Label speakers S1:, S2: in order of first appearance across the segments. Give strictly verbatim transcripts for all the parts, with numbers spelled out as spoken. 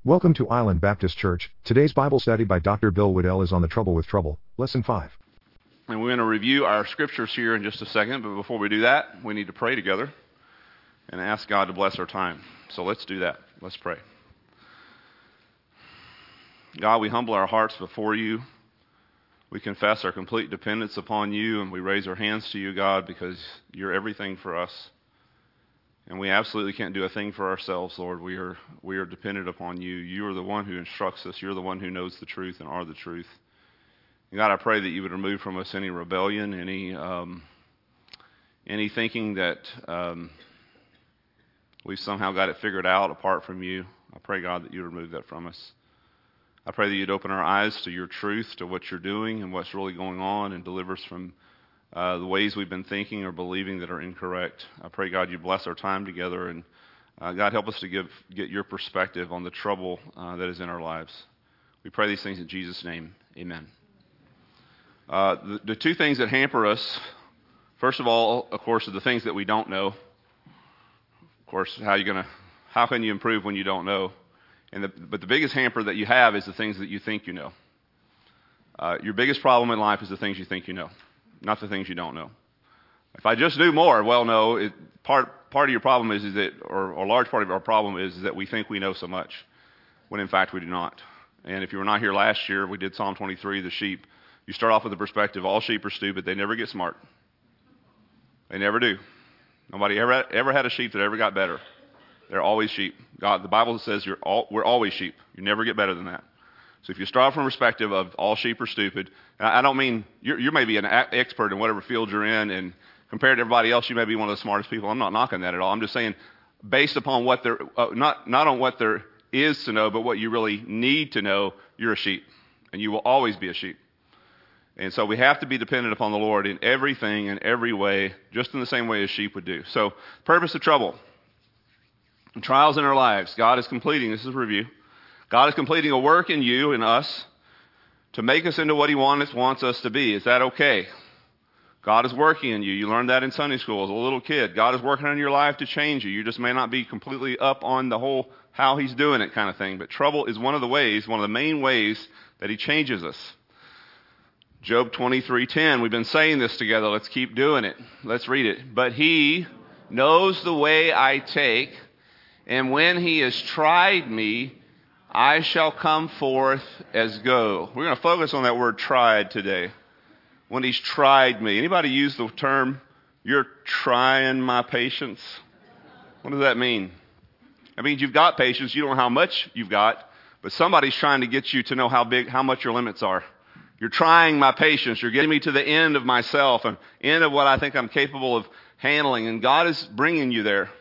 S1: Welcome to Island Baptist Church. Today's Bible study by Doctor Bill Waddell is on the trouble with trouble. Lesson five.
S2: And we're going to review our scriptures here in just a second, but before we do that, we need to pray together and ask God to bless our time. So let's do that. Let's pray. God, we humble our hearts before you. We confess our complete dependence upon you, and we raise our hands to you, God, because you're everything for us. And we absolutely can't do a thing for ourselves, Lord. We are we are dependent upon you. You are the one who instructs us. You're the one who knows the truth and are the truth. And God, I pray that you would remove from us any rebellion, any um, any thinking that um, we've somehow got it figured out apart from you. I pray, God, that you remove that from us. I pray that you'd open our eyes to your truth, to what you're doing and what's really going on, and deliver us from Uh, the ways we've been thinking or believing that are incorrect. I pray, God, you bless our time together, and uh, God, help us to give get your perspective on the trouble uh, that is in our lives. We pray these things in Jesus' name. Amen. Uh, the, the two things that hamper us, first of all, of course, are the things that we don't know. Of course, how you gonna, how can you improve when you don't know? And the, but the biggest hamper that you have is the things that you think you know. Uh, your biggest problem in life is the things you think you know, not the things you don't know. If I just knew more, well, no, it, part part of your problem is, is that, or, or a large part of our problem is, is that we think we know so much, when in fact we do not. And if you were not here last year, we did Psalm twenty-three, the sheep. You start off with the perspective, all sheep are stupid, they never get smart. They never do. Nobody ever ever had a sheep that ever got better. They're always sheep. God, the Bible says you're all, we're always sheep. You never get better than that. So if you start from a perspective of all sheep are stupid, and I don't mean, you're, you may be an expert in whatever field you're in, and compared to everybody else, you may be one of the smartest people. I'm not knocking that at all. I'm just saying, based upon what there, uh, not, not on what there is to know, but what you really need to know, you're a sheep. And you will always be a sheep. And so we have to be dependent upon the Lord in everything, in every way, just in the same way as sheep would do. So, purpose of trouble. Trials in our lives. God is completing, this is a review. God is completing a work in you and us to make us into what he wants, wants us to be. Is that okay? God is working in you. You learned that in Sunday school as a little kid. God is working on your life to change you. You just may not be completely up on the whole how he's doing it kind of thing. But trouble is one of the ways, one of the main ways that he changes us. Job twenty-three ten. We've been saying this together. Let's keep doing it. Let's read it. But he knows the way I take, and when he has tried me, I shall come forth as gold. We're going to focus on that word tried today. When he's tried me. Anybody use the term, you're trying my patience? What does that mean? That means you've got patience. You don't know how much you've got, but somebody's trying to get you to know how big, how much your limits are. You're trying my patience. You're getting me to the end of myself and end of what I think I'm capable of handling. And God is bringing you there.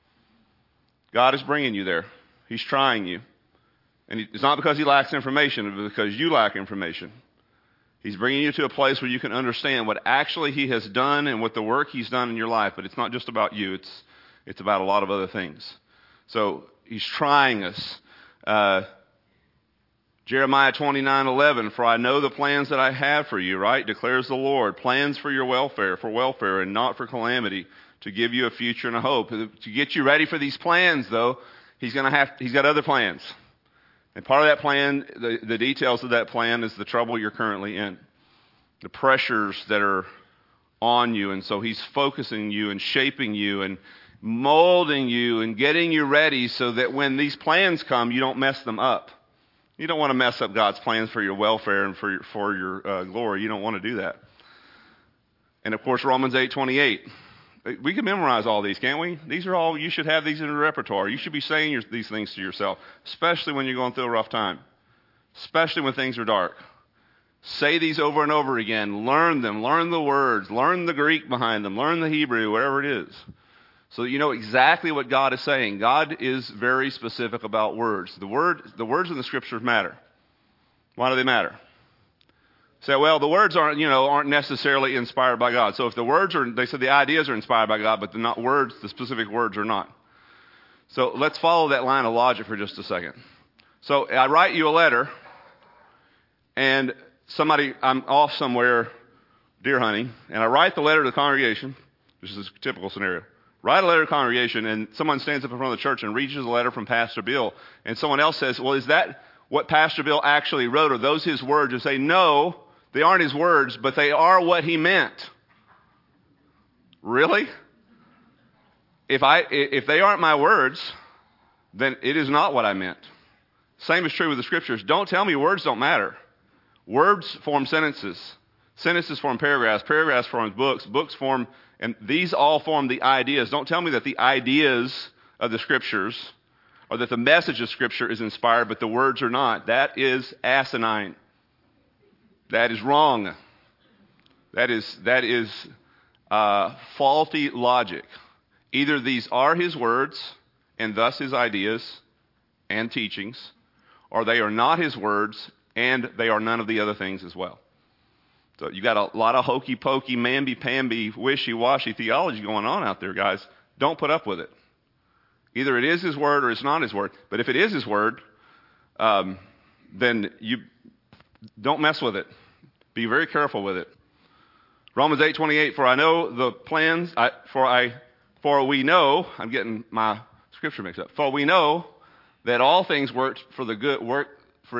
S2: God is bringing you there. He's trying you. And it's not because he lacks information, but because you lack information. He's bringing you to a place where you can understand what actually he has done and what the work he's done in your life. But it's not just about you. It's it's about a lot of other things. So he's trying us. Uh, Jeremiah twenty-nine eleven, for I know the plans that I have for you, right? Declares the Lord. Plans for your welfare, for welfare and not for calamity, to give you a future and a hope. To get you ready for these plans, though, he's going to have he's got other plans. And part of that plan, the, the details of that plan is the trouble you're currently in. The pressures that are on you. And so he's focusing you and shaping you and molding you and getting you ready so that when these plans come, you don't mess them up. You don't want to mess up God's plans for your welfare and for your, for your uh, glory. You don't want to do that. And of course, Romans eight twenty-eight. We can memorize all these, can't we? These are all, you should have these in your repertoire. You should be saying your, these things to yourself, especially when you're going through a rough time, especially when things are dark. Say these over and over again. Learn them. Learn the words. Learn the Greek behind them. Learn the Hebrew, whatever it is, so that you know exactly what God is saying. God is very specific about words. The word, the words in the Scriptures matter. Why do they matter? Say, well, the words aren't, you know, aren't necessarily inspired by God. So if the words are, they said the ideas are inspired by God, but the not words, the specific words are not. So let's follow that line of logic for just a second. So I write you a letter, and somebody, I'm off somewhere deer hunting, and I write the letter to the congregation. This is a typical scenario. Write a letter to the congregation, and someone stands up in front of the church and reads a letter from Pastor Bill, and someone else says, well, is that what Pastor Bill actually wrote? Are those his words? You say, no, they aren't his words, but they are what he meant. Really? If I if they aren't my words, then it is not what I meant. Same is true with the scriptures. Don't tell me words don't matter. Words form sentences. Sentences form paragraphs. Paragraphs form books. Books form, and these all form the ideas. Don't tell me that the ideas of the scriptures or that the message of scripture is inspired, but the words are not. That is asinine. That is wrong. That is that is uh, faulty logic. Either these are his words and thus his ideas and teachings, or they are not his words and they are none of the other things as well. So you got a lot of hokey-pokey, mamby-pamby, wishy-washy theology going on out there, guys. Don't put up with it. Either it is his word or it's not his word. But if it is his word, um, then you don't mess with it. Be very careful with it. Romans eight twenty-eight, for I know the plans, I, for I, for we know, I'm getting my scripture mixed up. For we know that all things work for the good, work for,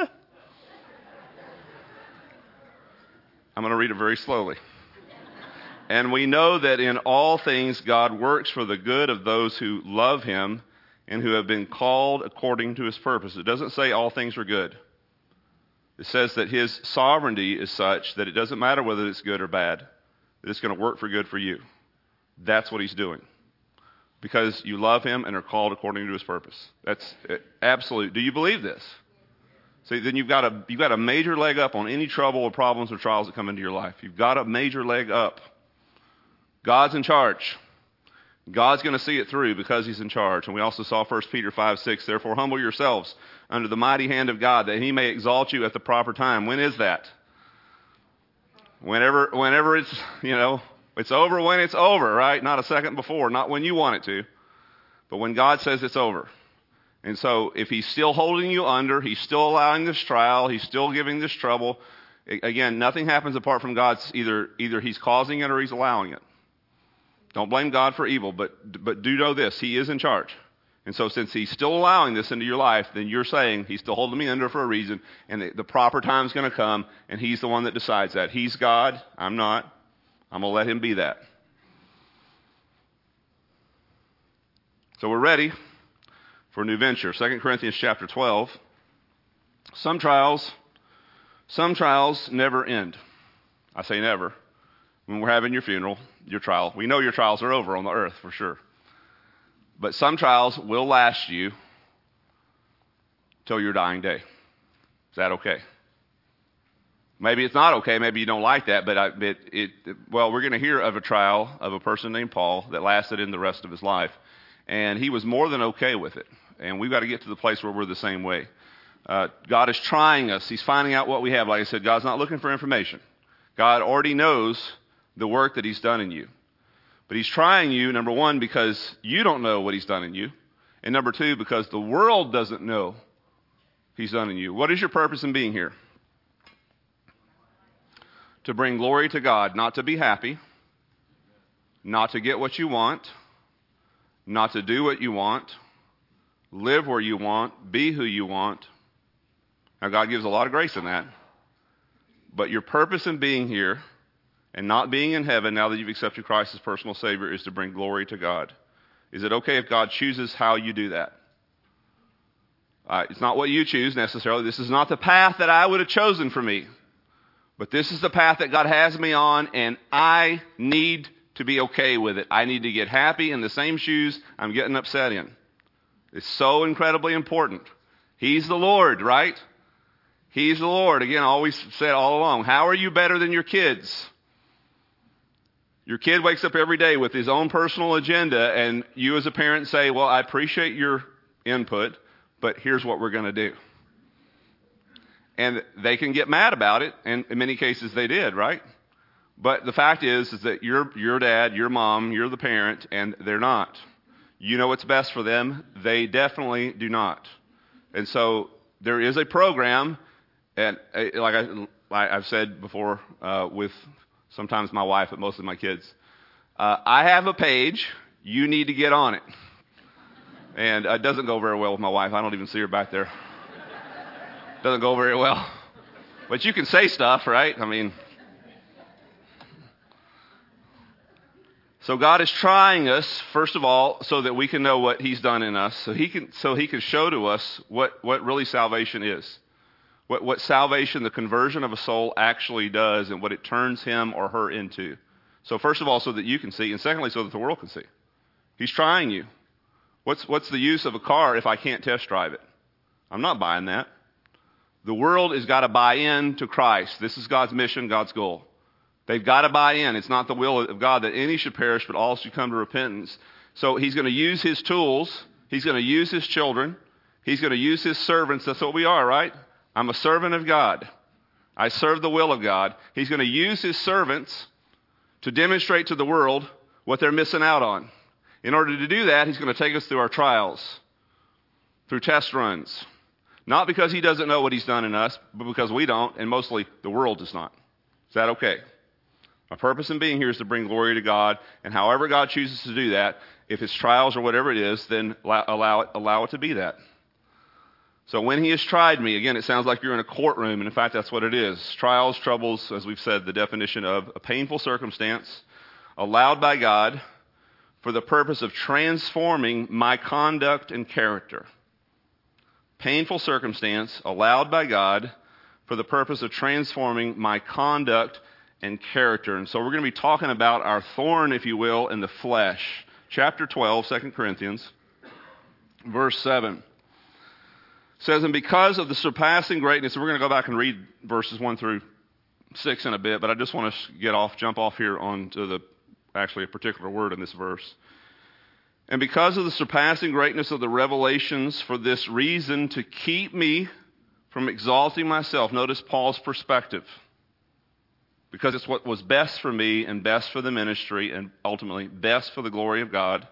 S2: I'm going to read it very slowly. And we know that in all things God works for the good of those who love him and who have been called according to his purpose. It doesn't say all things are good. It says that his sovereignty is such that it doesn't matter whether it's good or bad. That it's going to work for good for you. That's what he's doing. Because you love him and are called according to his purpose. That's absolute. Do you believe this? See, then you've got a you've got a major leg up on any trouble or problems or trials that come into your life. You've got a major leg up. God's in charge. God's going to see it through because he's in charge. And we also saw First Peter five six, therefore humble yourselves under the mighty hand of God, that he may exalt you at the proper time. When is that? Whenever whenever it's, you know, it's over when it's over, right? Not a second before, not when you want it to, but when God says it's over. And so if he's still holding you under, he's still allowing this trial, he's still giving this trouble, again, nothing happens apart from God's, either either he's causing it or he's allowing it. Don't blame God for evil, but but do know this, he is in charge. And so since he's still allowing this into your life, then you're saying he's still holding me under for a reason, and the, the proper time's going to come, and he's the one that decides that. He's God, I'm not. I'm going to let him be that. So we're ready for a new venture. Second Corinthians chapter twelve. Some trials, some trials never end. I say never. When we're having your funeral, your trial, we know your trials are over on the earth for sure. But some trials will last you till your dying day. Is that okay? Maybe it's not okay. Maybe you don't like that. But I, it, it, well, we're going to hear of a trial of a person named Paul that lasted in the rest of his life. And he was more than okay with it. And we've got to get to the place where we're the same way. Uh, God is trying us. He's finding out what we have. Like I said, God's not looking for information. God already knows the work that he's done in you. But he's trying you, number one, because you don't know what he's done in you. And number two, because the world doesn't know he's done in you. What is your purpose in being here? To bring glory to God, not to be happy, not to get what you want, not to do what you want, live where you want, be who you want. Now, God gives a lot of grace in that. But your purpose in being here and not being in heaven now that you've accepted Christ as personal Savior is to bring glory to God. Is it okay if God chooses how you do that? Uh, it's not what you choose necessarily. This is not the path that I would have chosen for me. But this is the path that God has me on, and I need to be okay with it. I need to get happy in the same shoes I'm getting upset in. It's so incredibly important. He's the Lord, right? He's the Lord. Again, I always said all along, how are you better than your kids? Your kid wakes up every day with his own personal agenda, and you as a parent say, well, I appreciate your input, but here's what we're going to do. And they can get mad about it, and in many cases they did, right? But the fact is, is that you're your dad, your mom, you're the parent, and they're not. You know what's best for them. They definitely do not. And so there is a program, and like, I, like I've said before uh, with sometimes my wife, but mostly my kids, uh, I have a page You need to get on it. And it doesn't go very well with my wife. I don't even see her back there. Doesn't go very well. But you can say stuff, right? I mean, so God is trying us, first of all, so that we can know what he's done in us. So he can, so he can show to us what, what really salvation is. What, what salvation, the conversion of a soul actually does and what it turns him or her into. So first of all, so that you can see. And secondly, so that the world can see. He's trying you. What's, what's the use of a car if I can't test drive it? I'm not buying that. The world has got to buy in to Christ. This is God's mission, God's goal. They've got to buy in. It's not the will of God that any should perish, but all should come to repentance. So he's going to use his tools. He's going to use his children. He's going to use his servants. That's what we are, right? I'm a servant of God. I serve the will of God. He's going to use his servants to demonstrate to the world what they're missing out on. In order to do that, he's going to take us through our trials, through test runs. Not because he doesn't know what he's done in us, but because we don't, and mostly the world does not. Is that okay? My purpose in being here is to bring glory to God, and however God chooses to do that, if it's trials or whatever it is, then allow it, allow it to be that. So when he has tried me, again, it sounds like you're in a courtroom, and in fact, that's what it is. Trials, troubles, as we've said, the definition of a painful circumstance allowed by God for the purpose of transforming my conduct and character. Painful circumstance allowed by God for the purpose of transforming my conduct and character. And so we're going to be talking about our thorn, if you will, in the flesh. Chapter twelve, Second Corinthians, verse seven. Says, and because of the surpassing greatness, and we're going to go back and read verses one through six in a bit, but I just want to get off, jump off here onto the, actually a particular word in this verse. And because of the surpassing greatness of the revelations, for this reason, to keep me from exalting myself. Notice Paul's perspective. Because it's what was best for me and best for the ministry and ultimately best for the glory of God.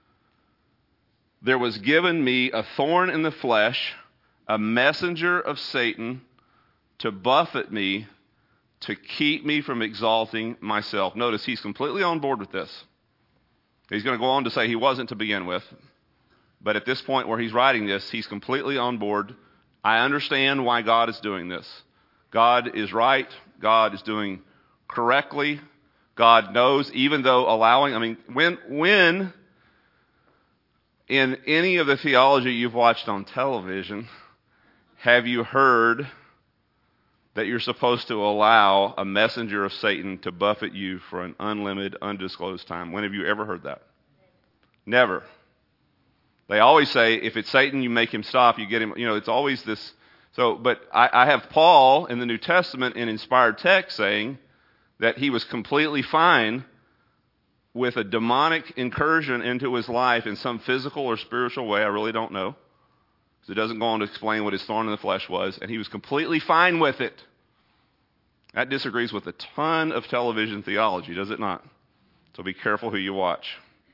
S2: There was given me a thorn in the flesh, a messenger of Satan to buffet me, to keep me from exalting myself. Notice he's completely on board with this. He's going to go on to say he wasn't to begin with. But at this point where he's writing this, he's completely on board. I understand why God is doing this. God is right. God is doing correctly. God knows, even though allowing, I mean, when, when in any of the theology you've watched on television, have you heard that you're supposed to allow a messenger of Satan to buffet you for an unlimited, undisclosed time? When have you ever heard that? Never. They always say, if it's Satan, you make him stop, you get him, you know, it's always this. So, but I, I have Paul in the New Testament in inspired text saying that he was completely fine with a demonic incursion into his life in some physical or spiritual way. I really don't know. It doesn't go on to explain what his thorn in the flesh was, and he was completely fine with it. That disagrees with a ton of television theology, does it not? So be careful who you watch.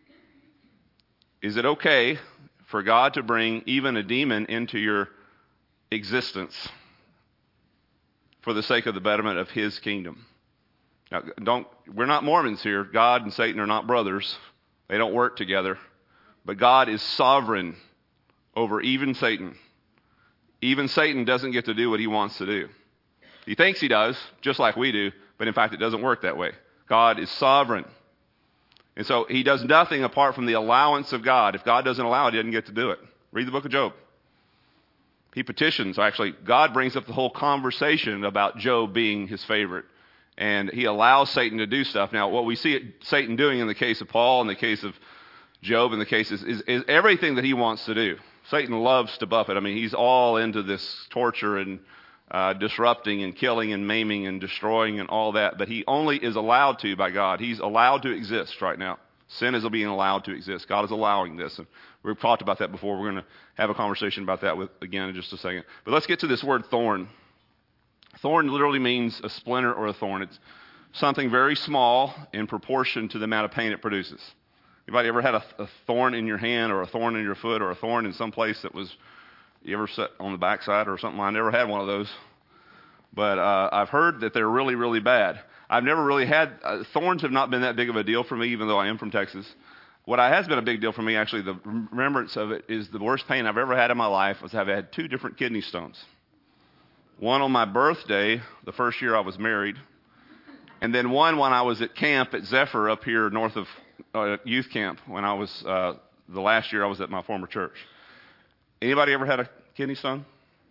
S2: Is it okay for God to bring even a demon into your existence for the sake of the betterment of his kingdom? Now, don't, we're not Mormons here. God and Satan are not brothers. They don't work together. But God is sovereign over even Satan. Even Satan doesn't get to do what he wants to do. He thinks he does, just like we do, but in fact it doesn't work that way. God is sovereign. And so he does nothing apart from the allowance of God. If God doesn't allow it, he doesn't get to do it. Read the book of Job. He petitions. Actually, God brings up the whole conversation about Job being his favorite. And he allows Satan to do stuff. Now, what we see Satan doing in the case of Paul, in the case of Job, in the case is, is, is everything that he wants to do. Satan loves to buffet. I mean, he's all into this torture and uh, disrupting and killing and maiming and destroying and all that. But he only is allowed to by God. He's allowed to exist right now. Sin is being allowed to exist. God is allowing this. And we've talked about that before. We're going to have a conversation about that with, again in just a second. But let's get to this word thorn. Thorn literally means a splinter or a thorn. It's something very small in proportion to the amount of pain it produces. Anybody ever had a, a thorn in your hand or a thorn in your foot or a thorn in some place that was, you ever sat on the backside or something? I never had one of those. But uh, I've heard that they're really, really bad. I've never really had, uh, thorns have not been that big of a deal for me, even though I am from Texas. what has been a big deal for me, actually, the remembrance of it, is the worst pain I've ever had in my life was I've had two different kidney stones. One on my birthday, the first year I was married, and then one when I was at camp at Zephyr up here north of uh, youth camp when I was, uh, the last year I was at my former church. Anybody ever had a kidney stone?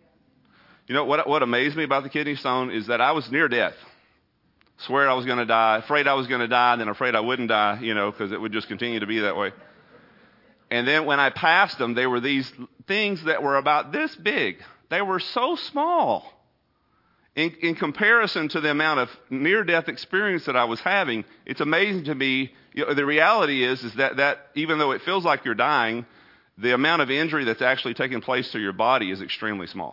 S2: You know, what, what amazed me about the kidney stone is that I was near death. Swear I was going to die, afraid I was going to die, and then afraid I wouldn't die, you know, because it would just continue to be that way. And then when I passed them, they were these things that were about this big. They were so small. In, in comparison to the amount of near-death experience that I was having, it's amazing to me. You know, the reality is, is that, that even though it feels like you're dying, the amount of injury that's actually taking place to your body is extremely small.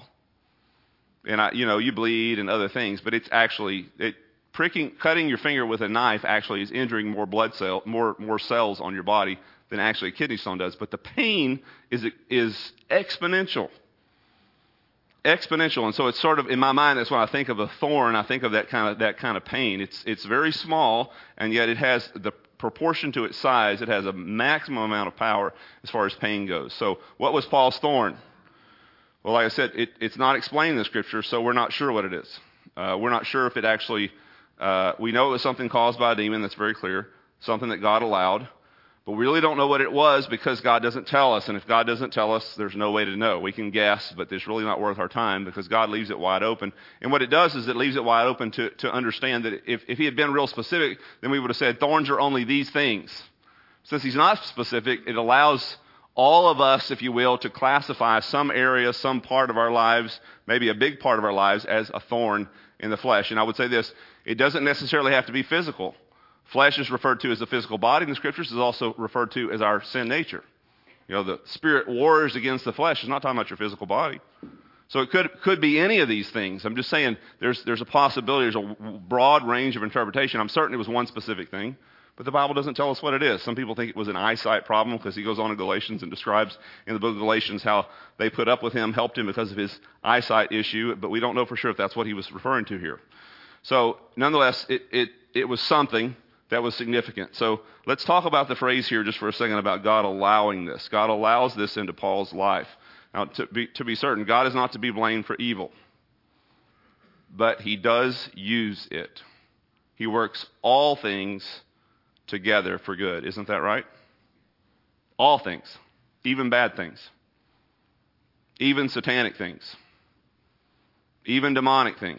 S2: And, I, you know, you bleed and other things, but it's actually, it, pricking, cutting your finger with a knife actually is injuring more blood cell, more, more cells on your body than actually a kidney stone does. But the pain is, is exponential. Exponential, and so it's sort of, in my mind, that's when I think of a thorn, I think of that kind of that kind of pain. It's it's very small, and yet it has the proportion to its size. It has a maximum amount of power as far as pain goes. So, what was Paul's thorn? Well, like I said, it, it's not explained in the Scripture, so we're not sure what it is. Uh, we're not sure if it actually. Uh, we know it was something caused by a demon. That's very clear. Something that God allowed. But we really don't know what it was because God doesn't tell us. And if God doesn't tell us, there's no way to know. We can guess, but it's really not worth our time because God leaves it wide open. And what it does is it leaves it wide open to, to understand that if, if he had been real specific, then we would have said thorns are only these things. Since he's not specific, it allows all of us, if you will, to classify some area, some part of our lives, maybe a big part of our lives, as a thorn in the flesh. And I would say this, it doesn't necessarily have to be physical. Flesh is referred to as the physical body in the Scriptures. Is also referred to as our sin nature. You know, the spirit wars against the flesh. It's not talking about your physical body. So it could could be any of these things. I'm just saying there's there's a possibility. There's a broad range of interpretation. I'm certain it was one specific thing, but the Bible doesn't tell us what it is. Some people think it was an eyesight problem because he goes on in Galatians and describes in the book of Galatians how they put up with him, helped him because of his eyesight issue, but we don't know for sure if that's what he was referring to here. So nonetheless, it it, it was something that was significant. So let's talk about the phrase here just for a second about God allowing this. God allows this into Paul's life. Now, to be, to be certain, God is not to be blamed for evil, but he does use it. He works all things together for good. Isn't that right? All things, even bad things, even satanic things, even demonic things.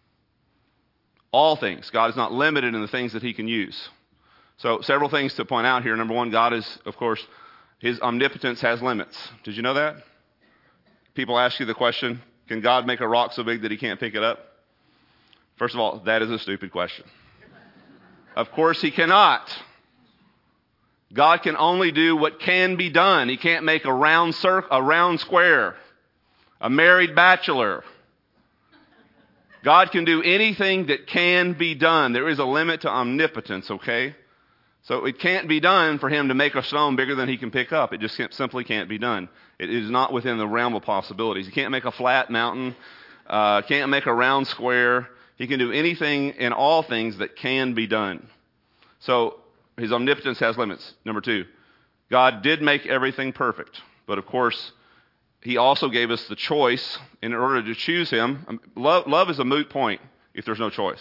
S2: All things. God is not limited in the things that he can use. So several things to point out here. Number one, God is, of course, his omnipotence has limits. Did you know that? People ask you the question, can God make a rock so big that he can't pick it up? First of all, that is a stupid question. Of course he cannot. God can only do what can be done. He can't make a round circle, a round square, a married bachelor. God can do anything that can be done. There is a limit to omnipotence, okay? So it can't be done for him to make a stone bigger than he can pick up. It just can't, simply can't be done. It is not within the realm of possibilities. He can't make a flat mountain. Uh, can't make a round square. He can do anything and all things that can be done. So his omnipotence has limits. Number two, God did make everything perfect. But of course, he also gave us the choice in order to choose him. Love, love is a moot point if there's no choice.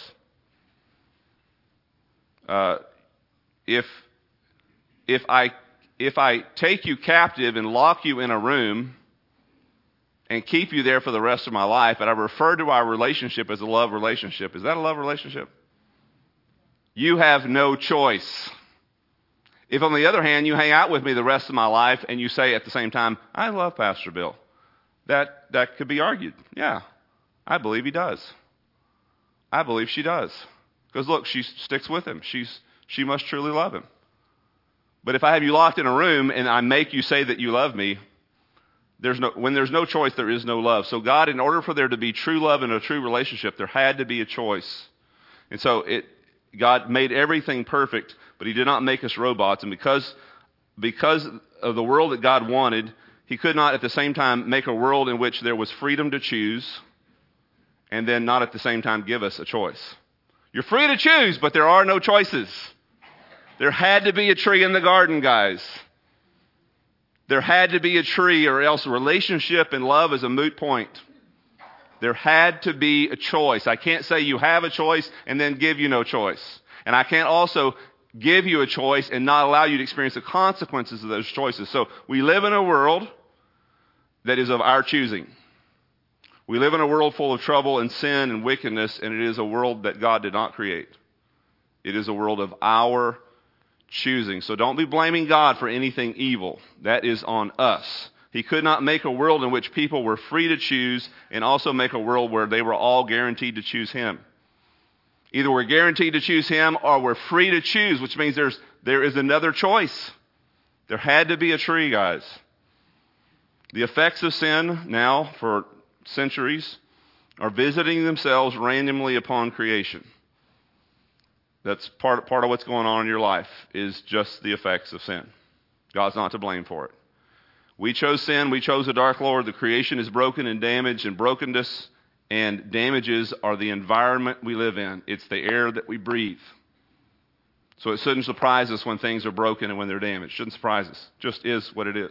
S2: Uh, if if I if I take you captive and lock you in a room and keep you there for the rest of my life, and I refer to our relationship as a love relationship, is that a love relationship? You have no choice. If, on the other hand, you hang out with me the rest of my life and you say at the same time, I love Pastor Bill, that, that could be argued. Yeah, I believe he does. I believe she does. Because look, she sticks with him. She's, she must truly love him. But if I have you locked in a room and I make you say that you love me, there's no, when there's no choice, there is no love. So God, in order for there to be true love and a true relationship, there had to be a choice. And so it, God made everything perfect, but he did not make us robots. And because, because of the world that God wanted, he could not at the same time make a world in which there was freedom to choose and then not at the same time give us a choice. You're free to choose, but there are no choices. There had to be a tree in the garden, guys. There had to be a tree, or else relationship and love is a moot point. There had to be a choice. I can't say you have a choice and then give you no choice. And I can't also give you a choice and not allow you to experience the consequences of those choices. So we live in a world that is of our choosing. We live in a world full of trouble and sin and wickedness, and it is a world that God did not create. It is a world of our choosing. So don't be blaming God for anything evil. That is on us. He could not make a world in which people were free to choose and also make a world where they were all guaranteed to choose Him. Either we're guaranteed to choose Him or we're free to choose, which means there's there is another choice. There had to be a tree, guys. The effects of sin now, for centuries, are visiting themselves randomly upon creation. That's part, part of what's going on in your life, is just the effects of sin. God's not to blame for it. We chose sin. We chose a dark lord. The creation is broken and damaged, and brokenness and damages are the environment we live in. It's the air that we breathe. So it shouldn't surprise us when things are broken and when they're damaged. Shouldn't surprise us. Just is what it is.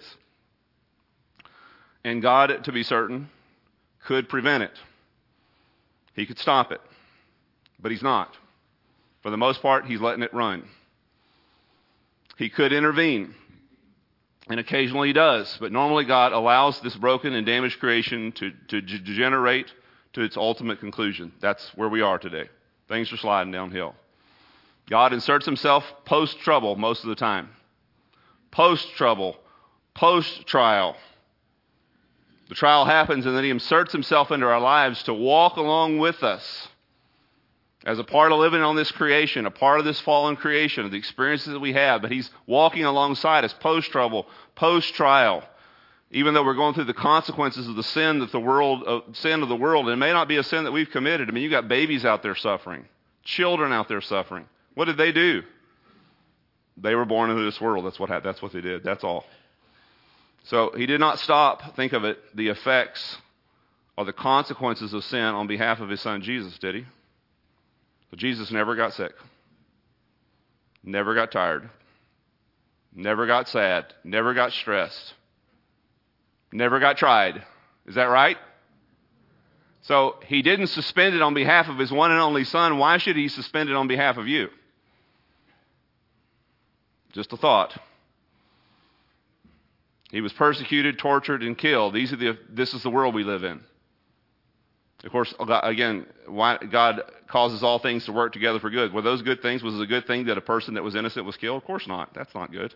S2: And God, to be certain, could prevent it. He could stop it. But He's not. For the most part, He's letting it run. He could intervene. And occasionally He does. But normally God allows this broken and damaged creation to, to degenerate to its ultimate conclusion. That's where we are today. Things are sliding downhill. God inserts Himself post-trouble most of the time. Post-trouble. Post-trial. The trial happens, and then He inserts Himself into our lives to walk along with us as a part of living on this creation, a part of this fallen creation, of the experiences that we have. But He's walking alongside us post-trouble, post-trial. Even though we're going through the consequences of the sin that the world, uh, sin of the world, and it may not be a sin that we've committed. I mean, you got babies out there suffering, children out there suffering. What did they do? They were born into this world. That's what happened. That's what they did. That's all. So He did not stop, think of it, the effects or the consequences of sin on behalf of His Son Jesus, did He? So Jesus never got sick, never got tired, never got sad, never got stressed, never got tried. Is that right? So He didn't suspend it on behalf of His one and only Son. Why should He suspend it on behalf of you? Just a thought. He was persecuted, tortured, and killed. These are the, this is the world we live in. Of course, again, why God causes all things to work together for good. Were those good things? Was it a good thing that a person that was innocent was killed? Of course not. That's not good.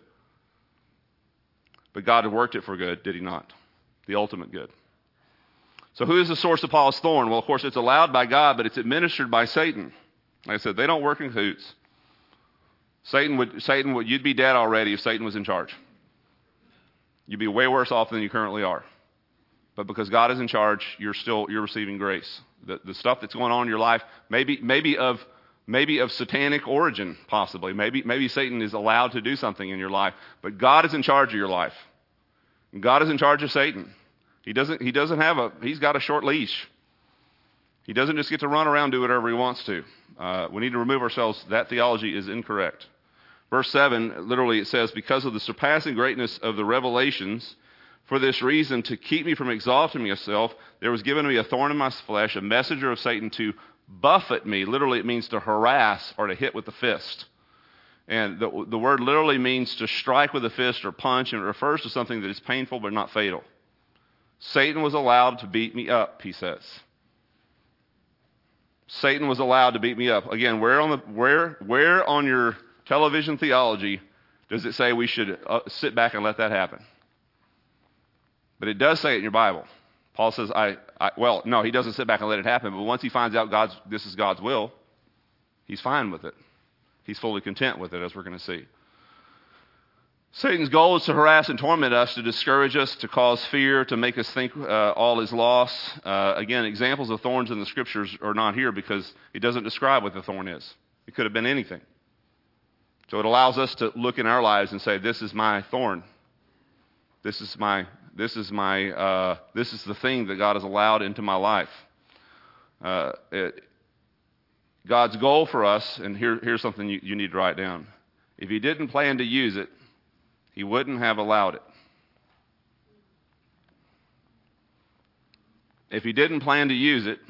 S2: But God had worked it for good, did He not? The ultimate good. So who is the source of Paul's thorn? Well, of course, it's allowed by God, but it's administered by Satan. Like I said, they don't work in cahoots. Satan would, Satan would, you'd be dead already if Satan was in charge. You'd be way worse off than you currently are. But because God is in charge, you're still you're receiving grace. The the stuff that's going on in your life, maybe maybe of maybe of satanic origin, possibly. Maybe maybe Satan is allowed to do something in your life, but God is in charge of your life. And God is in charge of Satan. He doesn't he doesn't have a he's got a short leash. He doesn't just get to run around and do whatever he wants to. Uh, we need to remove ourselves. That theology is incorrect. Verse seven, literally it says, because of the surpassing greatness of the revelations, for this reason, to keep me from exalting myself, there was given me a thorn in my flesh, a messenger of Satan to buffet me. Literally it means to harass or to hit with the fist. And the, the word literally means to strike with a fist or punch, and it refers to something that is painful but not fatal. Satan was allowed to beat me up, he says. Satan was allowed to beat me up. Again, where on the where where on your television theology does it say we should uh, sit back and let that happen? But it does say it in your Bible. Paul says, I, I, well, no, he doesn't sit back and let it happen, but once he finds out God's, this is God's will, he's fine with it. He's fully content with it, as we're going to see. Satan's goal is to harass and torment us, to discourage us, to cause fear, to make us think uh, all is lost. Uh, again, examples of thorns in the Scriptures are not here because it doesn't describe what the thorn is. It could have been anything. So it allows us to look in our lives and say, this is my thorn. This is my, this is my, uh, this is the thing that God has allowed into my life. Uh, it, God's goal for us, and here, here's something you, you need to write down, If he didn't plan to use it, he wouldn't have allowed it. If he didn't plan to use it,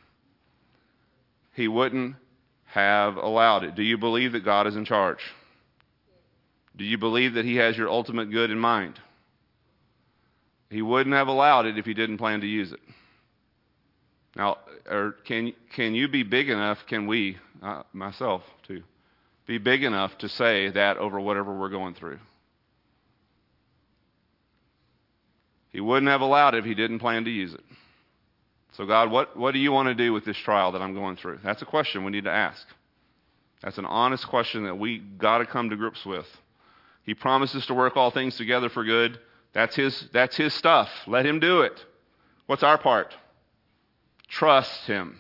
S2: he wouldn't have allowed it. Do you believe that God is in charge? Do you believe that he has your ultimate good in mind? He wouldn't have allowed it if he didn't plan to use it. Now, or can can you be big enough, can we, uh, myself too, be big enough to say that over whatever we're going through? He wouldn't have allowed it if he didn't plan to use it. So God, what, what do you want to do with this trial that I'm going through? That's a question we need to ask. That's an honest question that we got to come to grips with. He promises to work all things together for good. That's his, that's his stuff. Let him do it. What's our part? Trust him.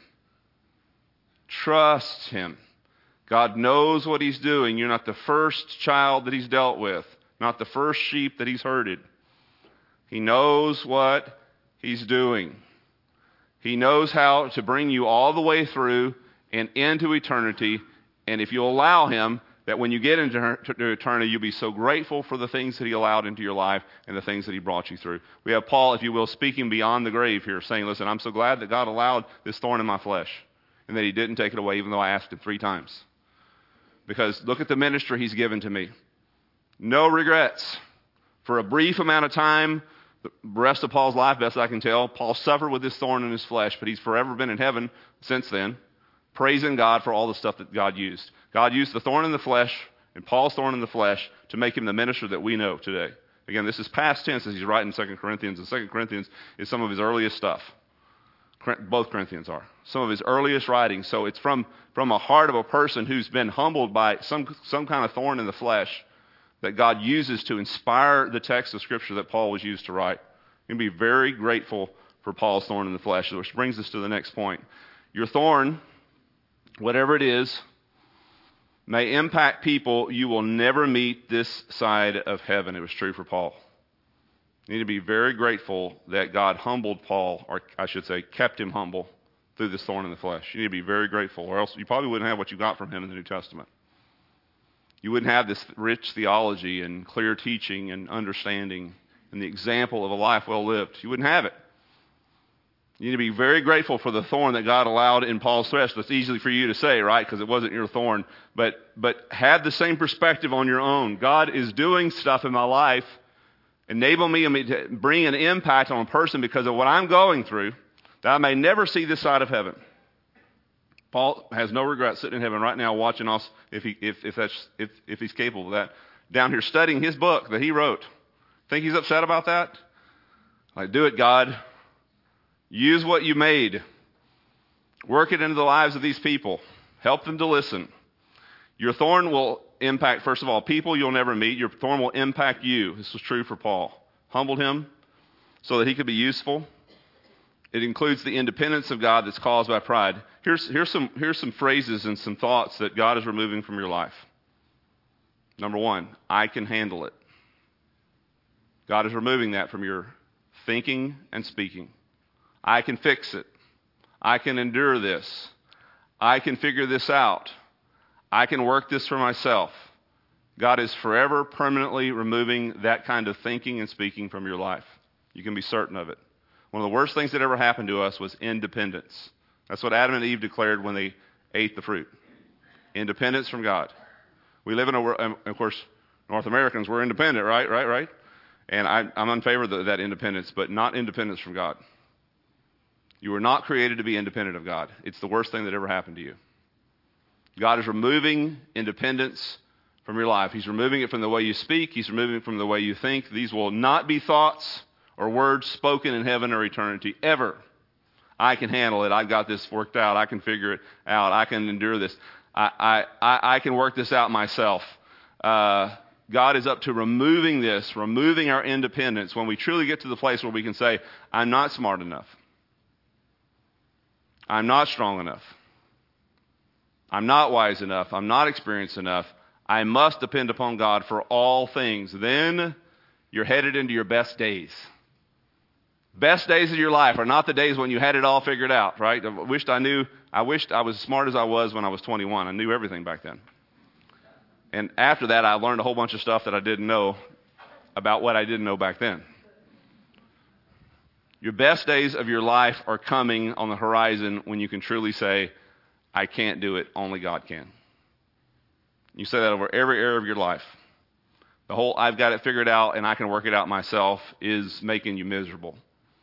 S2: Trust him. God knows what he's doing. You're not the first child that he's dealt with, not the first sheep that he's herded. He knows what he's doing. He knows how to bring you all the way through and into eternity. And if you allow him, that when you get into eternity, you'll be so grateful for the things that he allowed into your life and the things that he brought you through. We have Paul, if you will, speaking beyond the grave here, saying, listen, I'm so glad that God allowed this thorn in my flesh and that he didn't take it away, even though I asked him three times. Because look at the ministry he's given to me. No regrets. For a brief amount of time, the rest of Paul's life, best I can tell, Paul suffered with this thorn in his flesh, but he's forever been in heaven since then, praising God for all the stuff that God used. God used the thorn in the flesh and Paul's thorn in the flesh to make him the minister that we know today. Again, this is past tense as he's writing Second Corinthians, and Second Corinthians is some of his earliest stuff. Both Corinthians are. Some of his earliest writings. So it's from, from a heart of a person who's been humbled by some, some kind of thorn in the flesh that God uses to inspire the text of Scripture that Paul was used to write. You can be very grateful for Paul's thorn in the flesh, which brings us to the next point. Your thorn, whatever it is, may impact people you will never meet this side of heaven. It was true for Paul. You need to be very grateful that God humbled Paul, or I should say kept him humble through this thorn in the flesh. You need to be very grateful, or else you probably wouldn't have what you got from him in the New Testament. You wouldn't have this rich theology and clear teaching and understanding and the example of a life well lived. You wouldn't have it. You need to be very grateful for the thorn that God allowed in Paul's flesh. That's easy for you to say, right? Because it wasn't your thorn. But but have the same perspective on your own. God is doing stuff in my life, enable me to bring an impact on a person because of what I'm going through, that I may never see this side of heaven. Paul has no regret sitting in heaven right now watching us, if he if if that's if if he's capable of that, down here studying his book that he wrote. Think he's upset about that? Like, do it, God. Use what you made. Work it into the lives of these people. Help them to listen. Your thorn will impact, first of all, people you'll never meet. Your thorn will impact you. This was true for Paul. Humbled him so that he could be useful. It includes the independence of God that's caused by pride. Here's, here's, some, here's some phrases and some thoughts that God is removing from your life. Number one, I can handle it. God is removing that from your thinking and speaking. I can fix it. I can endure this. I can figure this out. I can work this for myself. God is forever, permanently removing that kind of thinking and speaking from your life. You can be certain of it. One of the worst things that ever happened to us was independence. That's what Adam and Eve declared when they ate the fruit. Independence from God. We live in a world, of course, North Americans, we're independent, right, right, right? And I, I'm in favor of that independence, but not independence from God. You were not created to be independent of God. It's the worst thing that ever happened to you. God is removing independence from your life. He's removing it from the way you speak. He's removing it from the way you think. These will not be thoughts or words spoken in heaven or eternity ever. I can handle it. I've got this worked out. I can figure it out. I can endure this. I I, I can work this out myself. Uh, God is up to removing this, removing our independence when we truly get to the place where we can say, I'm not smart enough. I'm not strong enough. I'm not wise enough. I'm not experienced enough. I must depend upon God for all things. Then you're headed into your best days. Best days of your life are not the days when you had it all figured out, right? I wished I knew, I wished I was as smart as I was when I was twenty-one. I knew everything back then. And after that, I learned a whole bunch of stuff that I didn't know about what I didn't know back then. Your best days of your life are coming on the horizon when you can truly say, I can't do it, only God can. You say that over every area of your life. The whole I've got it figured out and I can work it out myself is making you miserable.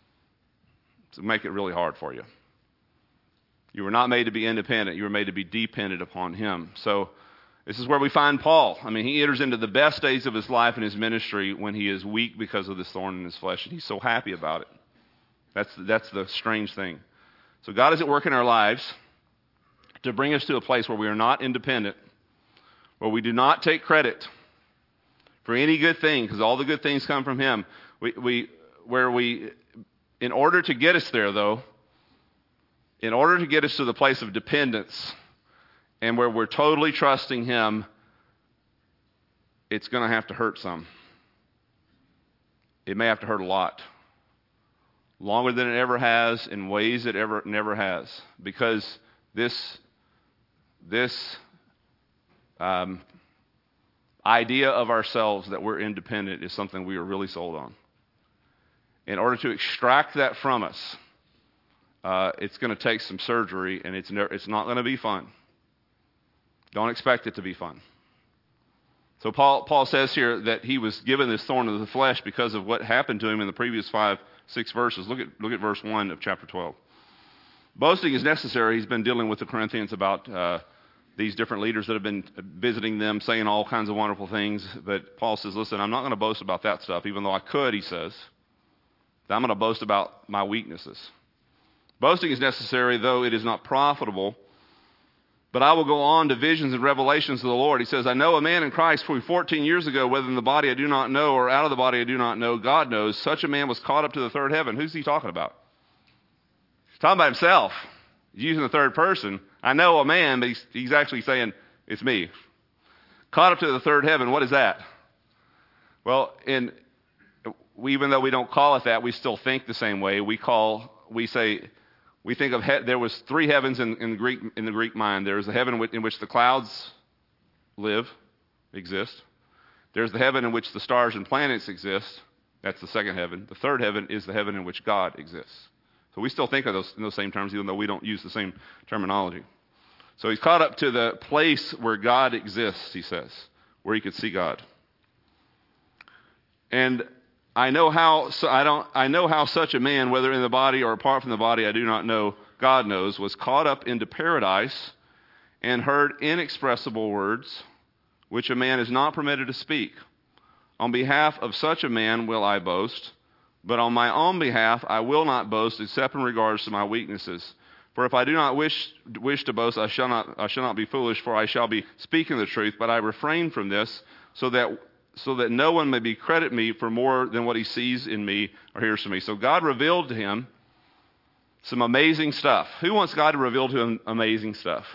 S2: To make it really hard for you. You were not made to be independent. You were made to be dependent upon Him. So this is where we find Paul. I mean, he enters into the best days of his life and his ministry when he is weak because of this thorn in his flesh, and he's so happy about it. That's, that's the strange thing. So God is at work in our lives to bring us to a place where we are not independent, where we do not take credit for any good thing, because all the good things come from Him. We, we, where we, in order to get us there, though, in order to get us to the place of dependence and where we're totally trusting Him, it's going to have to hurt some. It may have to hurt a lot. Longer than it ever has, in ways it ever never has. Because this, this um, idea of ourselves that we're independent is something we are really sold on. In order to extract that from us, uh, it's going to take some surgery, and it's, ne- it's not going to be fun. Don't expect it to be fun. So Paul, Paul says here that he was given this thorn of the flesh because of what happened to him in the previous five, six verses. Look at, look at verse one of chapter twelve. Boasting is necessary. He's been dealing with the Corinthians about uh, these different leaders that have been visiting them, saying all kinds of wonderful things. But Paul says, listen, I'm not going to boast about that stuff, even though I could, he says. I'm going to boast about my weaknesses. Boasting is necessary, though it is not profitable. But I will go on to visions and revelations of the Lord. He says, I know a man in Christ who fourteen years ago, whether in the body I do not know or out of the body I do not know, God knows, such a man was caught up to the third heaven. Who's he talking about? He's talking about himself. He's using the third person. I know a man, but he's, he's actually saying, it's me. Caught up to the third heaven, what is that? Well, in, we, even though we don't call it that, we still think the same way. We call, we say... We think of he- there was three heavens in, in the Greek in the Greek mind. There is the heaven in which, in which the clouds live, exist. There's the heaven in which the stars and planets exist. That's the second heaven. The third heaven is the heaven in which God exists. So we still think of those in those same terms, even though we don't use the same terminology. So he's caught up to the place where God exists, he says, where he could see God. And I know how so I don't I know how such a man, whether in the body or apart from the body, I do not know, God knows, was caught up into paradise and heard inexpressible words, which a man is not permitted to speak. On behalf of such a man will I boast, but on my own behalf I will not boast, except in regards to my weaknesses. For if I do not wish wish to boast, I shall not I shall not be foolish, for I shall be speaking the truth. But I refrain from this, so that. so that no one may be credit me for more than what he sees in me or hears from me. So God revealed to him some amazing stuff. Who wants God to reveal to him amazing stuff?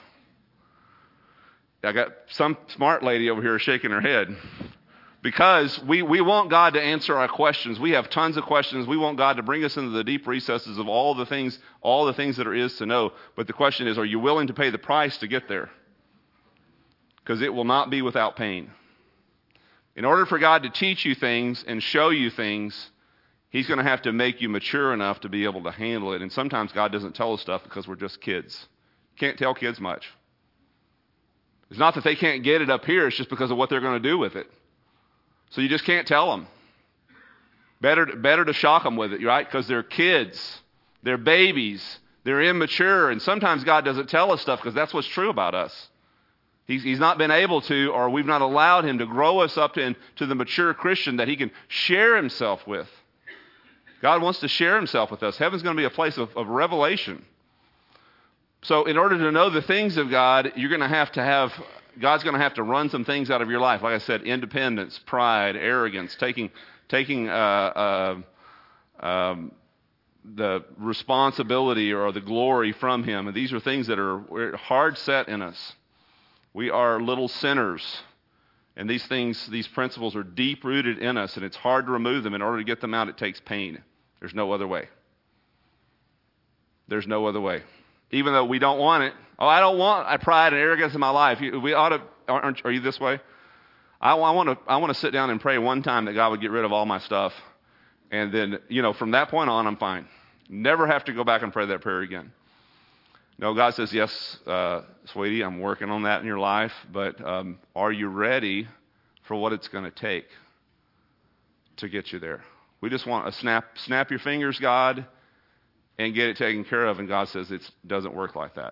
S2: I got some smart lady over here shaking her head. Because we, we want God to answer our questions. We have tons of questions. We want God to bring us into the deep recesses of all the things, all the things that there is to know. But the question is, are you willing to pay the price to get there? Because it will not be without pain. In order for God to teach you things and show you things, He's going to have to make you mature enough to be able to handle it. And sometimes God doesn't tell us stuff because we're just kids. Can't tell kids much. It's not that they can't get it up here. It's just because of what they're going to do with it. So you just can't tell them. Better, better to shock them with it, right? Because they're kids. They're babies. They're immature. And sometimes God doesn't tell us stuff because that's what's true about us. He's, he's not been able to, or we've not allowed Him to grow us up to, to the mature Christian that He can share Himself with. God wants to share Himself with us. Heaven's going to be a place of, of revelation. So in order to know the things of God, you're going to have to have, God's going to have to run some things out of your life. Like I said, independence, pride, arrogance, taking, taking uh, uh, um, the responsibility or the glory from Him. And these are things that are hard set in us. We are little sinners, and these things, these principles are deep-rooted in us, and it's hard to remove them. In order to get them out, it takes pain. There's no other way. There's no other way. Even though we don't want it. Oh, I don't want pride and arrogance in my life. We ought to, aren't, are you this way? I, I want to I want to sit down and pray one time that God would get rid of all my stuff. And then, you know, from that point on, I'm fine. Never have to go back and pray that prayer again. No, God says, yes, uh, sweetie, I'm working on that in your life, but um, are you ready for what it's going to take to get you there? We just want to snap, snap your fingers, God, and get it taken care of. And God says it doesn't work like that.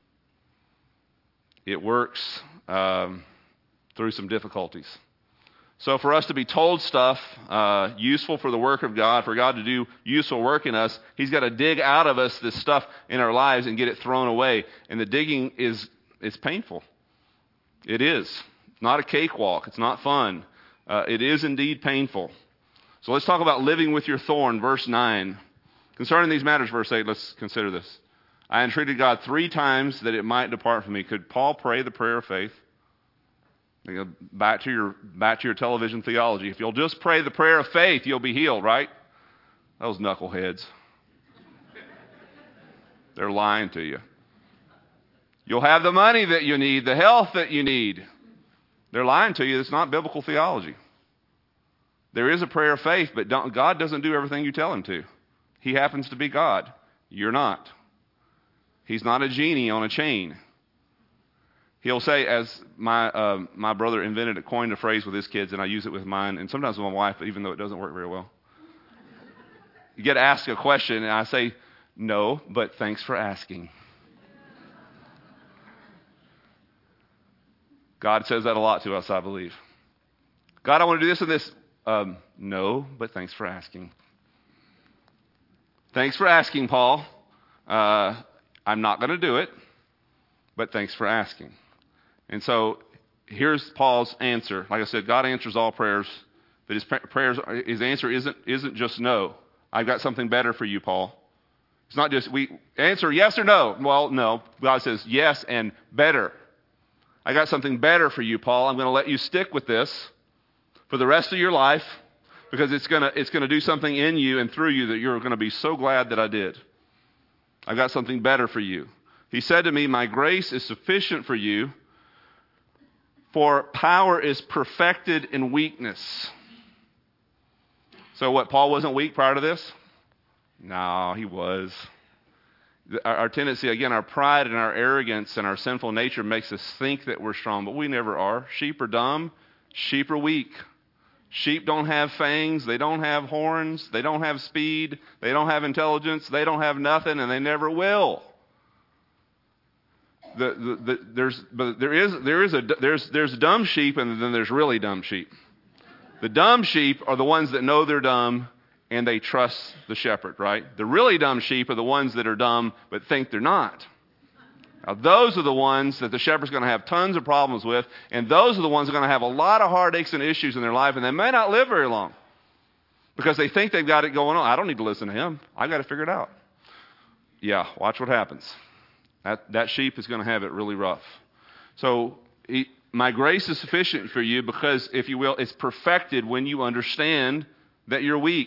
S2: It works um, through some difficulties. So for us to be told stuff uh, useful for the work of God, for God to do useful work in us, He's got to dig out of us this stuff in our lives and get it thrown away. And the digging is it's painful. It is. It's not a cakewalk. It's not fun. Uh, it is indeed painful. So let's talk about living with your thorn, verse nine. Concerning these matters, verse eight, let's consider this. I entreated God three times that it might depart from me. Could Paul pray the prayer of faith? Back to your back to your television theology. If you'll just pray the prayer of faith, you'll be healed, right? Those knuckleheads. They're lying to you. You'll have the money that you need, the health that you need. They're lying to you. It's not biblical theology. There is a prayer of faith, but don't, God doesn't do everything you tell Him to. He happens to be God. You're not. He's not a genie on a chain. He'll say, as my uh, my brother invented, a coined a phrase with his kids, and I use it with mine, and sometimes with my wife, even though it doesn't work very well. You get asked a question, and I say, no, but thanks for asking. God says that a lot to us, I believe. God, I want to do this and this. Um, no, but thanks for asking. Thanks for asking, Paul. Uh, I'm not going to do it, but thanks for asking. And so here's Paul's answer. Like I said, God answers all prayers, but his prayers, his answer isn't isn't just no. I've got something better for you, Paul. It's not just we answer yes or no. Well, no. God says yes and better. I got something better for you, Paul. I'm going to let you stick with this for the rest of your life because it's going to it's going to do something in you and through you that you're going to be so glad that I did. I've got something better for you. He said to me, my grace is sufficient for you, for power is perfected in weakness. So what, Paul wasn't weak prior to this? No, he was. Our, our tendency, again, our pride and our arrogance and our sinful nature makes us think that we're strong, but we never are. Sheep are dumb. Sheep are weak. Sheep don't have fangs. They don't have horns. They don't have speed. They don't have intelligence. They don't have nothing, and they never will. The, the, the, there's, but there is, there is a, there's, there's dumb sheep, and then there's really dumb sheep. The dumb sheep are the ones that know they're dumb, and they trust the shepherd, right? The really dumb sheep are the ones that are dumb, but think they're not. Now, those are the ones that the shepherd's going to have tons of problems with, and those are the ones that are going to have a lot of heartaches and issues in their life, and they may not live very long because they think they've got it going on. I don't need to listen to him. I've got to figure it out. Yeah, watch what happens. That, that sheep is going to have it really rough. So he, my grace is sufficient for you because, if you will, it's perfected when you understand that you're weak.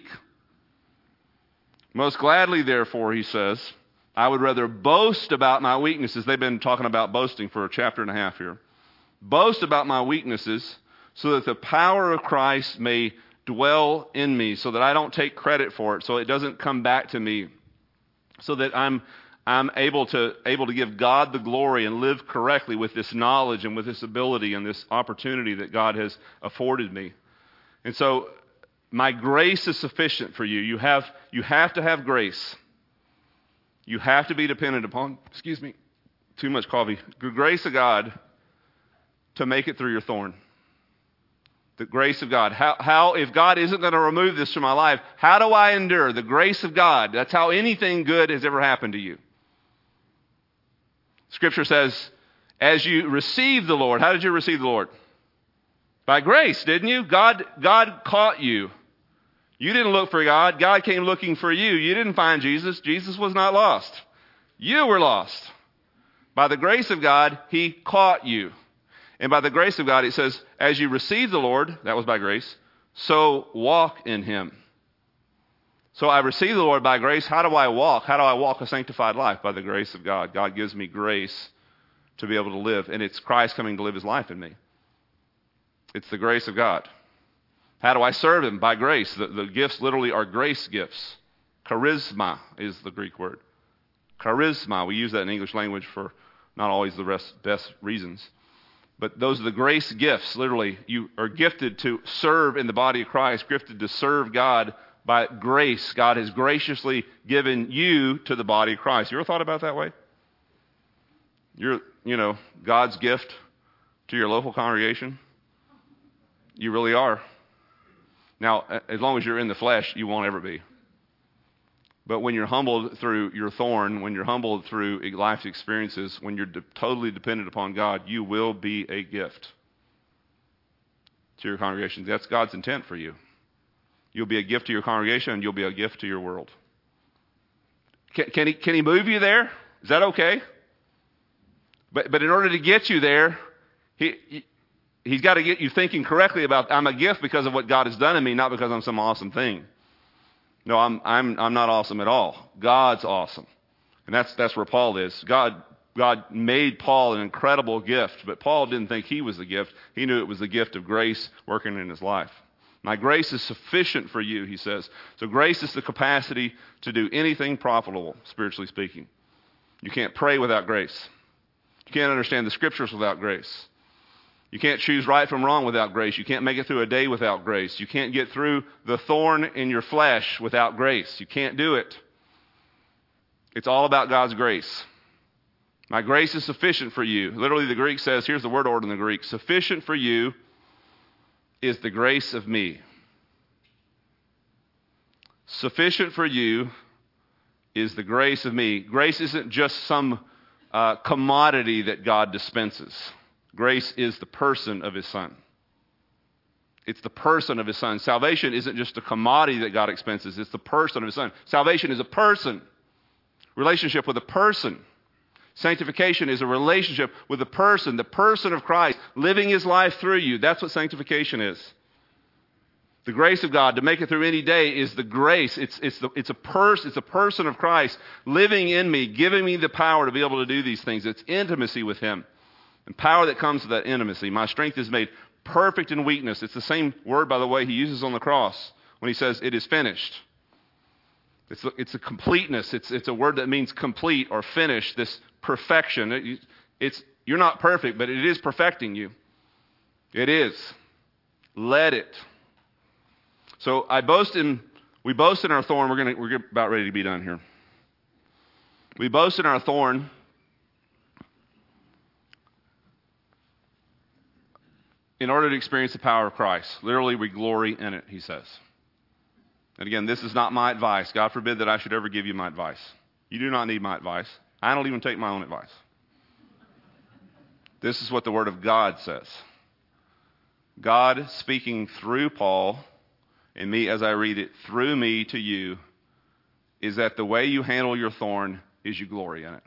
S2: Most gladly, therefore, he says, I would rather boast about my weaknesses. They've been talking about boasting for a chapter and a half here. Boast about my weaknesses so that the power of Christ may dwell in me, so that I don't take credit for it, so it doesn't come back to me, so that I'm I'm able to able to give God the glory and live correctly with this knowledge and with this ability and this opportunity that God has afforded me. And so my grace is sufficient for you. You have you have to have grace. You have to be dependent upon, excuse me, too much coffee, the grace of God to make it through your thorn. The grace of God. How, how if God isn't going to remove this from my life, how do I endure? The grace of God. That's how anything good has ever happened to you. Scripture says, as you receive the Lord, how did you receive the Lord? By grace, didn't you? God, God caught you. You didn't look for God. God came looking for you. You didn't find Jesus. Jesus was not lost. You were lost. By the grace of God, He caught you. And by the grace of God, it says, as you receive the Lord, that was by grace, so walk in Him. So I receive the Lord by grace. How do I walk? How do I walk a sanctified life? By the grace of God. God gives me grace to be able to live. And it's Christ coming to live His life in me. It's the grace of God. How do I serve him? By grace. The, the gifts literally are grace gifts. Charisma is the Greek word. Charisma. We use that in English language for not always the rest, best reasons. But those are the grace gifts. Literally, you are gifted to serve in the body of Christ, gifted to serve God by grace. God has graciously given you to the body of Christ. You ever thought about it that way? You're, you know, God's gift to your local congregation. You really are. Now, as long as you're in the flesh, you won't ever be. But when you're humbled through your thorn, when you're humbled through life's experiences, when you're de- totally dependent upon God, you will be a gift to your congregation. That's God's intent for you. You'll be a gift to your congregation, and you'll be a gift to your world. Can, can he can he move you there? Is that okay? But but in order to get you there, he, he he's got to get you thinking correctly about, I'm a gift because of what God has done in me, not because I'm some awesome thing. No, I'm I'm I'm not awesome at all. God's awesome. And that's that's where Paul is. God God made Paul an incredible gift, but Paul didn't think he was the gift. He knew it was the gift of grace working in his life. My grace is sufficient for you, he says. So grace is the capacity to do anything profitable, spiritually speaking. You can't pray without grace. You can't understand the scriptures without grace. You can't choose right from wrong without grace. You can't make it through a day without grace. You can't get through the thorn in your flesh without grace. You can't do it. It's all about God's grace. My grace is sufficient for you. Literally, the Greek says, here's the word order in the Greek, sufficient for you is the grace of me. Sufficient for you is the grace of me. Grace isn't just some uh, commodity that God dispenses. Grace is the person of his Son. It's the person of his Son. Salvation isn't just a commodity that God dispenses. It's the person of his Son. Salvation is a person. Relationship with a person. Sanctification is a relationship with the person, the person of Christ, living his life through you. That's what sanctification is. The grace of God to make it through any day is the grace. It's, it's, the, it's, a pers- it's a person of Christ living in me, giving me the power to be able to do these things. It's intimacy with him. And power that comes with that intimacy. My strength is made perfect in weakness. It's the same word, by the way, he uses on the cross when he says, it is finished. It's a, it's a completeness. It's, it's a word that means complete or finished, this perfection. It, it's, you're not perfect, but it is perfecting you. It is. Let it. So I boast in, we boast in our thorn. We're gonna, we're about ready to be done here. We boast in our thorn in order to experience the power of Christ. Literally, we glory in it, he says. And again, this is not my advice. God forbid that I should ever give you my advice. You do not need my advice. I don't even take my own advice. This is what the Word of God says. God speaking through Paul, and me as I read it, through me to you, is that the way you handle your thorn is you glory in it.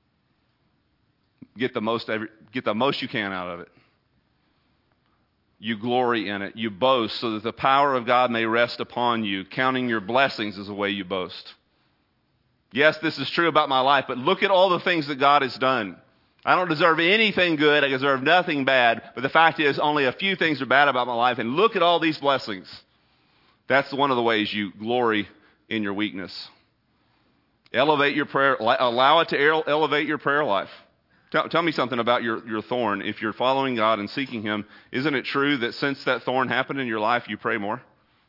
S2: Get the most, get the most you can out of it. You glory in it. You boast so that the power of God may rest upon you. Counting your blessings is the way you boast. Yes, this is true about my life, but look at all the things that God has done. I don't deserve anything good. I deserve nothing bad. But the fact is, only a few things are bad about my life. And look at all these blessings. That's one of the ways you glory in your weakness. Elevate your prayer. Allow it to elevate your prayer life. Tell, tell me something about your, your thorn. If you're following God and seeking him, isn't it true that since that thorn happened in your life, you pray more?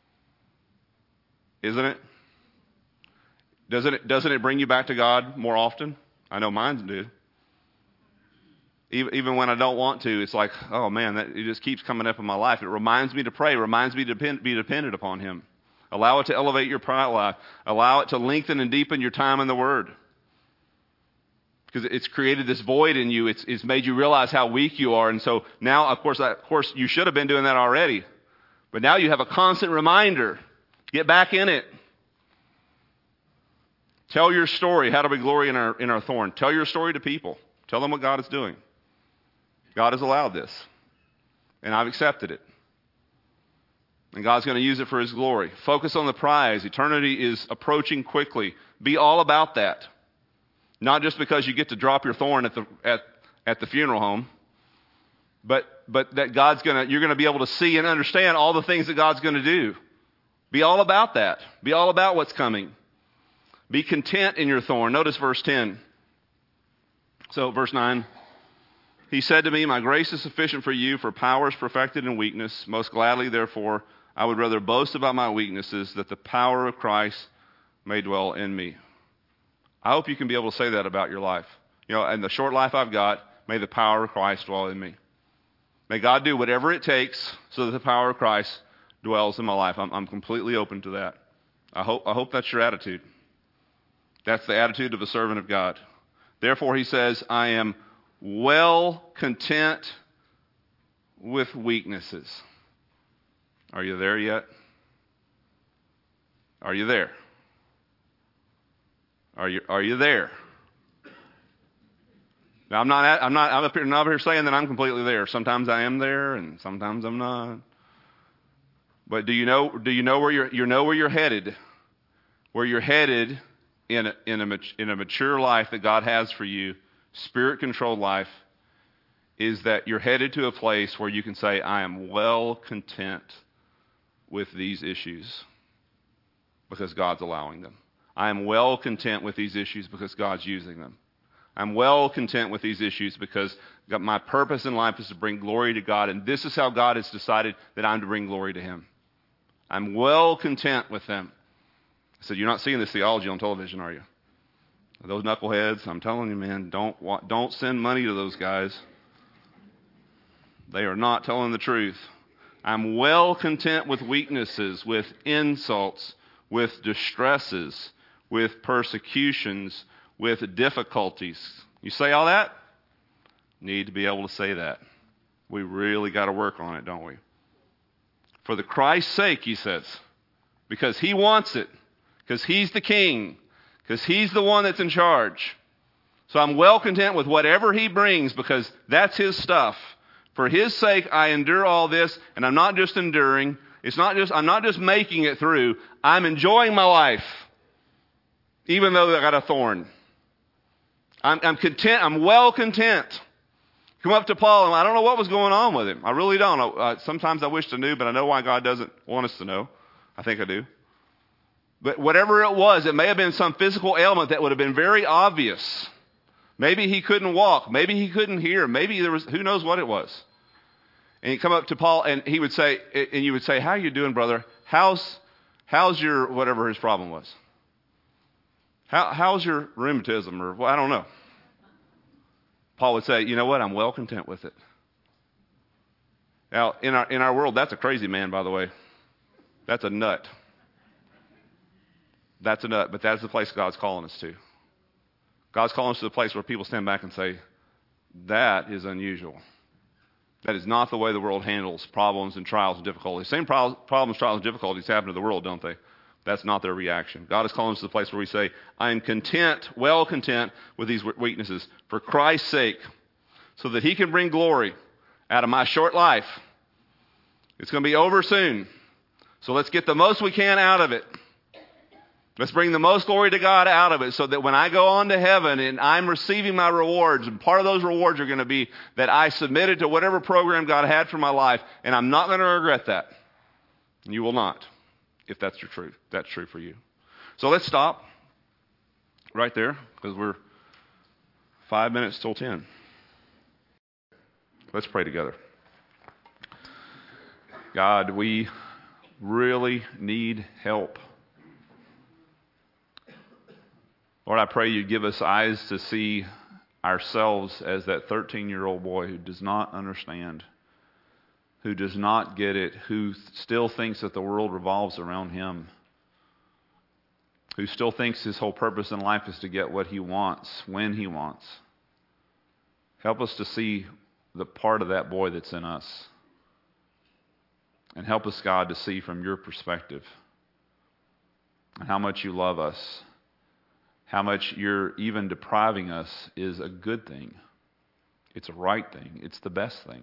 S2: Isn't it? Doesn't it, doesn't it bring you back to God more often? I know mine do. Even, even when I don't want to, it's like, oh man, that, it just keeps coming up in my life. It reminds me to pray, reminds me to depend, be dependent upon him. Allow it to elevate your prayer life. Allow it to lengthen and deepen your time in the Word. Because it's created this void in you. It's, it's made you realize how weak you are. And so now, of course, of course, you should have been doing that already. But now you have a constant reminder. Get back in it. Tell your story. How do we glory in our, in our thorn? Tell your story to people. Tell them what God is doing. God has allowed this. And I've accepted it. And God's going to use it for his glory. Focus on the prize. Eternity is approaching quickly. Be all about that. Not just because you get to drop your thorn at the at, at the funeral home. But but that God's gonna you're gonna be able to see and understand all the things that God's gonna do. Be all about that. Be all about what's coming. Be content in your thorn. Notice verse ten. So verse nine. He said to me, my grace is sufficient for you, for power is perfected in weakness. Most gladly, therefore, I would rather boast about my weaknesses, that the power of Christ may dwell in me. I hope you can be able to say that about your life. You know, in the short life I've got, may the power of Christ dwell in me. May God do whatever it takes so that the power of Christ dwells in my life. I'm, I'm completely open to that. I hope, I hope that's your attitude. That's the attitude of a servant of God. Therefore, he says, I am well content with weaknesses. Are you there yet? Are you there? Are you are you there? Now I'm not I'm not I'm up here not up here saying that I'm completely there. Sometimes I am there and sometimes I'm not. But do you know do you know where you're you know where you're headed? Where you're headed in a, in a in a mature life that God has for you, Spirit-controlled life, is that you're headed to a place where you can say, I am well content with these issues because God's allowing them. I am well content with these issues because God's using them. I'm well content with these issues because my purpose in life is to bring glory to God, and this is how God has decided that I'm to bring glory to Him. I'm well content with them. I said, you're not seeing this theology on television, are you? Those knuckleheads, I'm telling you, man, don't don't send money to those guys. They are not telling the truth. I'm well content with weaknesses, with insults, with distresses, with persecutions, with difficulties. You say all that? Need to be able to say that. We really got to work on it, don't we? For the Christ's sake, he says, because he wants it, because he's the king, because he's the one that's in charge. So I'm well content with whatever he brings because that's his stuff. For his sake, I endure all this, and I'm not just enduring. It's not just, I'm not just making it through. I'm enjoying my life, even though I got a thorn. I'm, I'm content. I'm well content. Come up to Paul, and I don't know what was going on with him. I really don't. Uh, sometimes I wish I knew, but I know why God doesn't want us to know. I think I do. But whatever it was, it may have been some physical ailment that would have been very obvious. Maybe he couldn't walk. Maybe he couldn't hear. Maybe there was, who knows what it was. And he'd come up to Paul, and he would say, and you would say, how are you doing, brother? How's, how's your, whatever his problem was? How, how's your rheumatism? Or, well, I don't know. Paul would say, you know what? I'm well content with it. Now, in our, in our world, that's a crazy man, by the way. That's a nut. That's a nut, but that's the place God's calling us to. God's calling us to the place where people stand back and say, that is unusual. That is not the way the world handles problems and trials and difficulties. Same pro- problems, trials, and difficulties happen to the world, don't they? That's not their reaction. God is calling us to the place where we say, I am content, well content with these weaknesses for Christ's sake, so that he can bring glory out of my short life. It's going to be over soon. So let's get the most we can out of it. Let's bring the most glory to God out of it so that when I go on to heaven and I'm receiving my rewards, and part of those rewards are going to be that I submitted to whatever program God had for my life, and I'm not going to regret that. And you will not, if that's your truth. That's true for you. So let's stop right there because we're five minutes till ten. Let's pray together. God, we really need help. Lord, I pray you give us eyes to see ourselves as that thirteen-year-old boy who does not understand, who does not get it, who still thinks that the world revolves around him, who still thinks his whole purpose in life is to get what he wants, when he wants. Help us to see the part of that boy that's in us. And help us, God, to see from your perspective and how much you love us. How much you're even depriving us is a good thing. It's a right thing. It's the best thing.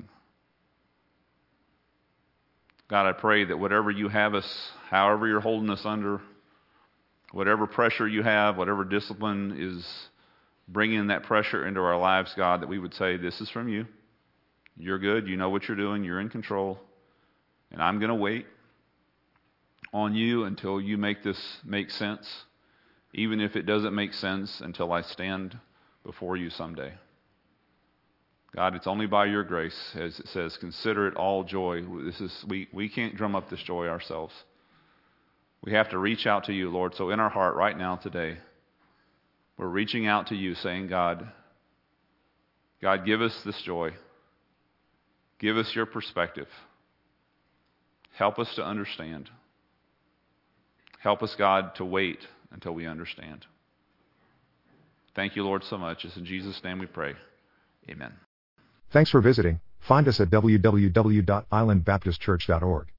S2: God, I pray that whatever you have us, however you're holding us under, whatever pressure you have, whatever discipline is bringing that pressure into our lives, God, that we would say, this is from you. You're good. You know what you're doing. You're in control. And I'm going to wait on you until you make this make sense, even if it doesn't make sense until I stand before you someday. God, it's only by your grace, as it says, consider it all joy. This is we, we can't drum up this joy ourselves. We have to reach out to you, Lord. So in our heart right now today, we're reaching out to you saying, God, God, give us this joy. Give us your perspective. Help us to understand. Help us, God, to wait until we understand. Thank you, Lord, so much. It's in Jesus' name we pray. Amen.
S1: Thanks for visiting. Find us at w w w dot island baptist church dot org.